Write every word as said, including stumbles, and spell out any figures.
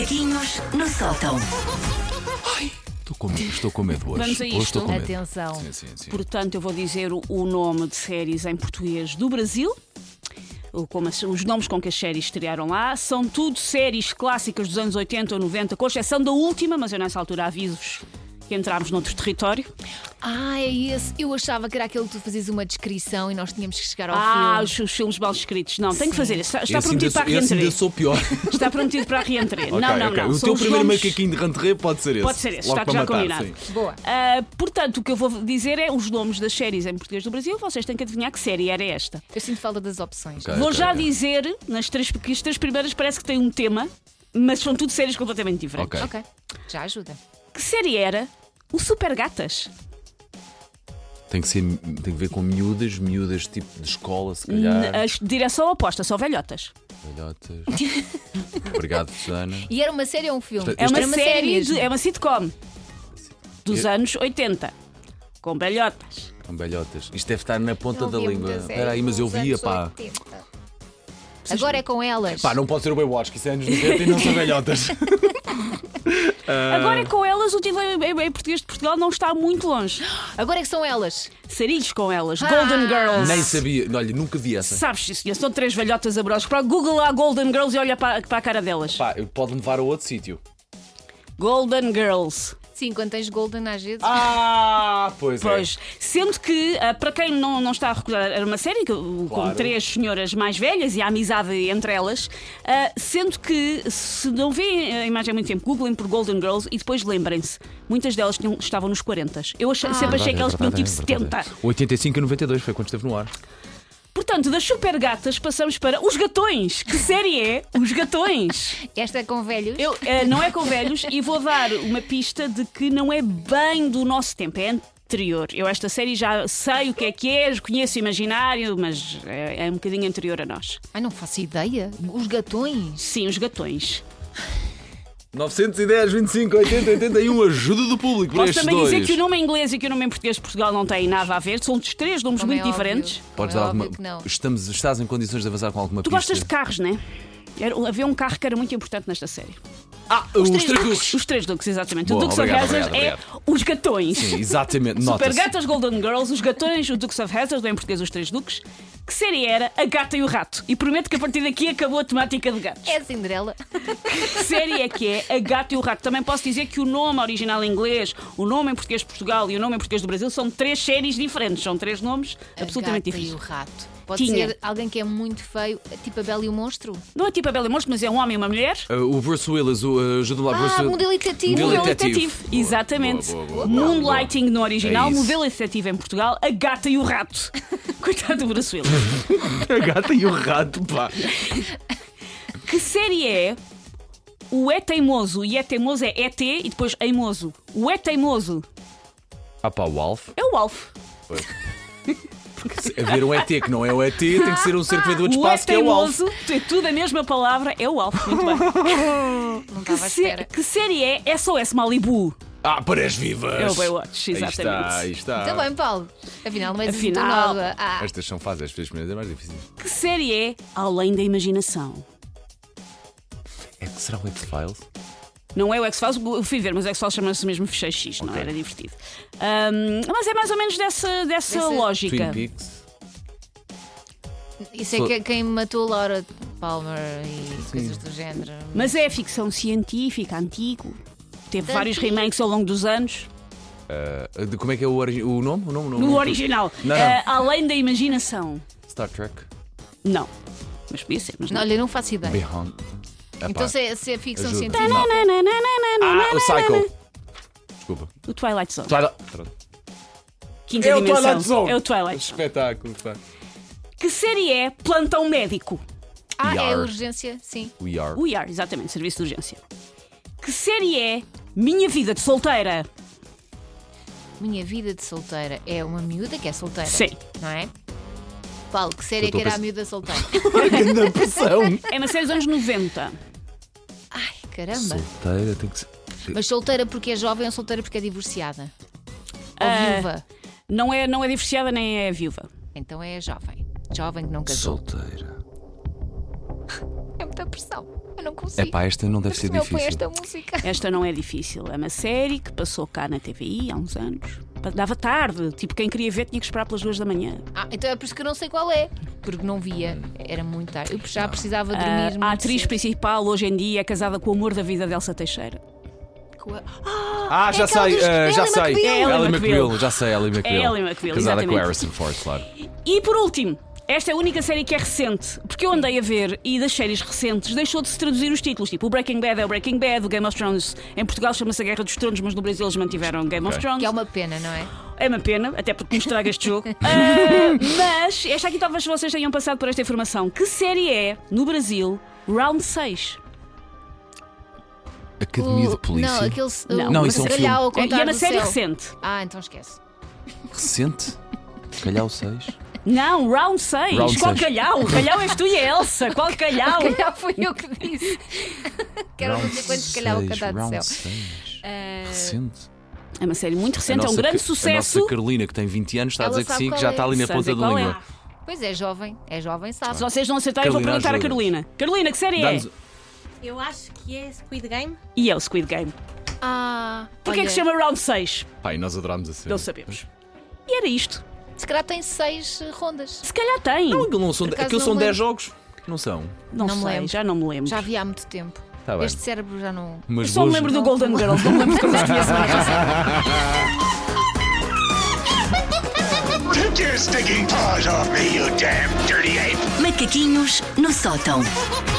Macaquinhos no sótão. Ai, estou com medo, estou com medo hoje. Vamos a Hoje isto. estou com medo. Atenção. Sim, sim, sim. Portanto, eu vou dizer o- o nome de séries em português do Brasil. O- Como as- os nomes com que as séries estrearam lá. São tudo séries clássicas dos anos oitenta ou noventa, com exceção da última, mas eu nessa altura aviso-vos que entramos noutro território. Ah, é esse. Eu achava que era aquele que tu fazias uma descrição e nós tínhamos que chegar ao Ah, filme. os, os filmes mal escritos. Não, tem que fazer. Está, está Esse ainda prometido sou- para a esse ainda reentrée. sou pior. Está prometido para a reentrée. Ok, não, não, ok. não. O São teu os primeiro nomes- macaquinho de rentrée pode ser esse. Pode ser esse, Logo está para já matar, combinado. sim. Boa. Ah, portanto, o que eu vou dizer é os nomes das séries em português do Brasil. Vocês têm que adivinhar que série era esta. Eu sinto falta das opções. Ok, Vou ok, já ok. dizer, nas três, porque as três primeiras parece que têm um tema, mas são tudo séries completamente diferentes. Ok. Ok, já ajuda. Que série era o Super Gatas? Tem que, ser, tem que ver com miúdas, miúdas tipo de escola, se calhar. A direção oposta, são velhotas. Velhotas. Obrigado, Susana. E era uma série ou um filme? Isto É uma Era série, mesmo. de, é uma sitcom dos Eu- anos oitenta, com velhotas. Com velhotas. Isto deve estar na ponta Eu da via língua. muita série Espera aí, mas eu nos via, anos pá. oitenta. Agora é com elas. Pá, não pode ser o Baywatch, que isso é anos noventa e não são velhotas. Agora é com elas, o título em, em- em português de Portugal não está muito longe. Agora é que são elas. Sarilhos com elas, Ah! Golden Girls. Nem sabia. Olha, nunca vi essa. Sabes, sim, senhor, são três velhotas abrosas. Para Google lá Golden Girls e olha para, para a cara delas. Pá, pode-me levar a outro sítio. Golden Girls. Sim, quando tens Golden às vezes. Ah, pois, Pois, sendo que, ah, para quem não, não está a recordar, era uma série que, com Claro. três senhoras mais velhas e a amizade entre elas, ah, sendo que, se não vêem a imagem há muito tempo, googlem por Golden Girls e depois lembrem-se, muitas delas tinham- estavam nos quarenta. Eu achei- Ah. sempre achei é que elas tinham verdade, tipo é verdade. setenta. oitenta e cinco e noventa e dois foi quando esteve no ar. Portanto, das super gatas passamos para Os Gatões. Que série é Os Gatões? Esta é com velhos. Eu, eh, não é com velhos e vou dar uma pista de que não é bem do nosso tempo, é anterior. Eu esta série já sei o que é que é, conheço o imaginário, mas é, é um bocadinho anterior a nós. Ai, não faço ideia. Os gatões. Sim, Os Gatões. novecentos e dez, vinte e cinco, oitenta, oitenta e um, ajuda do público para Posso estes também dois. dizer que o nome em inglês e que o nome em português de Portugal não têm nada a ver, são os três nomes Como é muito óbvio. diferentes. Podes Como é dar alguma... óbvio que não. Estamos, estás em condições de avançar com alguma Tu pista? gostas de carros, não é? Era, havia um carro que era muito importante nesta série. Ah, os, Três três Duques. duques. Os três Duques, exatamente. Boa, o Dukes obrigado, of Hazzard obrigado, é Os Gatões. Sim, exatamente. Super Nota-se. Gatas, Golden Girls, Os Gatões, o Dukes of Hazzard, ou em português Os Três Duques. Que série era A Gata e o Rato? E prometo que a partir daqui acabou a temática de gatos. É a Cinderela. Que série é que é A Gata e o Rato? Também posso dizer que o nome original em inglês, o nome em português de Portugal e o nome em português do Brasil são três séries diferentes. São três nomes absolutamente A Gata e o diferentes. Rato. Pode Tinha. ser alguém que é muito feio, tipo a Bela e o Monstro. Não é tipo a Bela e o Monstro, mas é um homem e uma mulher. Uh, o Bruce Willis, o uh, ajuda-me lá, Bruce Ah, modelo e detetive. Modelo e Modelo detetive. detetive, Boa, exatamente. boa, boa, boa, Moonlighting no original, É isso. modelo detetive em Portugal, A Gata e o Rato. Coitado do Bruce Willis. A gata e o rato, pá. Que série é o É Teimoso? E É Teimoso é E T e depois Eimoso. O É Teimoso Ah, pá, o Alf. é o Alf. Porque se haver um E T que não é o E T, tem que ser um ser que vem do outro O É espaço, que é o Alf. Teimoso, é tudo a mesma palavra, é o Alf. Muito bem. Não Que, estava à sé- espera. que série é S O S Malibu? Ah, parece vivas. É o Baywatch, Aí exatamente. está, aí está. Está bem, Paulo. Afinal, não é assim Afinal. tão nova. Ah, Estas são fases, as primeiras é mais difícil. Que série é Além da Imaginação? É que será o X-Files? Não é o X-Files, eu fui ver, mas o X-Files chama-se mesmo Fecheiro X, não Ok. era divertido. Ahm, mas é mais ou menos dessa, dessa Dessa- lógica. Twin Peaks? isso é Sou- que- quem matou Laura Palmer e coisas do género. Mas é ficção científica, antigo. Teve De vários antigo. remakes ao longo dos anos. Uh, de- como é que é o, origi- o nome? O nome? O nome? No original. Não, não. Ah, Além da Imaginação. Star Trek. Não. Mas podia ser, mas não. Olha, não faço ideia. Beyond. Epá. Então, se é, se é ficção Ajuda. científica. Não. Ah, o Psycho. Desculpa. O Twilight Zone. Twilight. Pronto. Quinta É o dimensão. Twilight Zone. É o Twilight Zone. Espetáculo. pá. Que série é Plantão Médico? Ah, We é Are. urgência, sim. We Are. We Are, exatamente, serviço de urgência. Que série é Minha Vida de Solteira? Minha vida de solteira é uma miúda que é solteira. Sim. Não é? Paulo, que série Eu é que estou a era a pensar- miúda solteira? Grande pressão. É uma série dos anos noventa. Ai, caramba. Solteira tem que ser. Mas solteira porque é jovem ou solteira porque é divorciada? Ou Ah. viúva? Não é, não é divorciada nem é viúva. Então é jovem. Jovem que não casou. Solteira. É muita pressão. Eu não consigo. É pá, esta não deve Mas ser se me põe difícil. esta música. Esta não é difícil. É uma série que passou cá na T V I há uns anos. Dava tarde. Tipo, quem queria ver tinha que esperar pelas duas da manhã. Ah, então é por isso que eu não sei qual é. Porque não via. Era muito tarde. Eu já precisava dormir. Ah, muito a atriz cedo. principal hoje em dia é casada com o amor da vida de Elsa Teixeira. Ah, já é aquela sei, dos- ah, já Ellie sei. McBeal. É Ellie Ellie McBeal. McBeal, já sei, Ellie McBeal. É Ellie McBeal, Casada com exatamente. Harrison Ford, claro. E por último, esta é a única série que é recente, porque eu andei a ver e das séries recentes deixou de se traduzir os títulos. Tipo, o Breaking Bad é o Breaking Bad, o Game of Thrones em Portugal chama-se a Guerra dos Tronos, mas no Brasil eles mantiveram Game of Ok. Thrones. Que é uma pena, não é? É uma pena, até porque me estraga este jogo. Ah, mas esta aqui talvez vocês tenham passado por esta informação. Que série é, no Brasil, Round seis? Academia O- de Polícia. Não, aquele. Não, o não, isso é um Bacalhau filme. ao E contar é uma do série céu. recente. Ah, então esquece. Recente? Calhau seis. Não, Round seis. Round Qual seis. calhau? Calhau és tu e a Elsa. Qual calhau? Calhau foi eu que disse. Quero não sei quantos calhau ao cantar do céu. Round seis. Ah, Recente. É uma série muito A recente, é um nossa grande Ca- sucesso. A nossa Carolina, que tem vinte anos, está a Ela dizer que sabe sim, que qual já é. está ali na Sabe ponta da qual é? língua. Pois é, jovem. É jovem, sabe. Se vocês não acertarem, eu vou Carolina, perguntar a ajuda. Carolina. Carolina, que série é? Dá-nos- Eu acho que é Squid Game. E é o Squid Game. Ah, Porquê é que se chama Round seis? Pai, nós adorámos a série. Não sabemos. E era isto. Se calhar tem seis eh, rondas. Se calhar tem. Não, aquilo não são, Por acaso aquilo não são me dez lembro. jogos. Não são. Não, Não me sei, lembro. já não me lembro. Já vi há muito tempo. Tá bem. Este cérebro já não. Mas Só me boas- lembro do Golden Girls, não me lembro de coisas que vi a semana passada. Take your stinking paws off me, you damn dirty ape! Macaquinhos no sótão.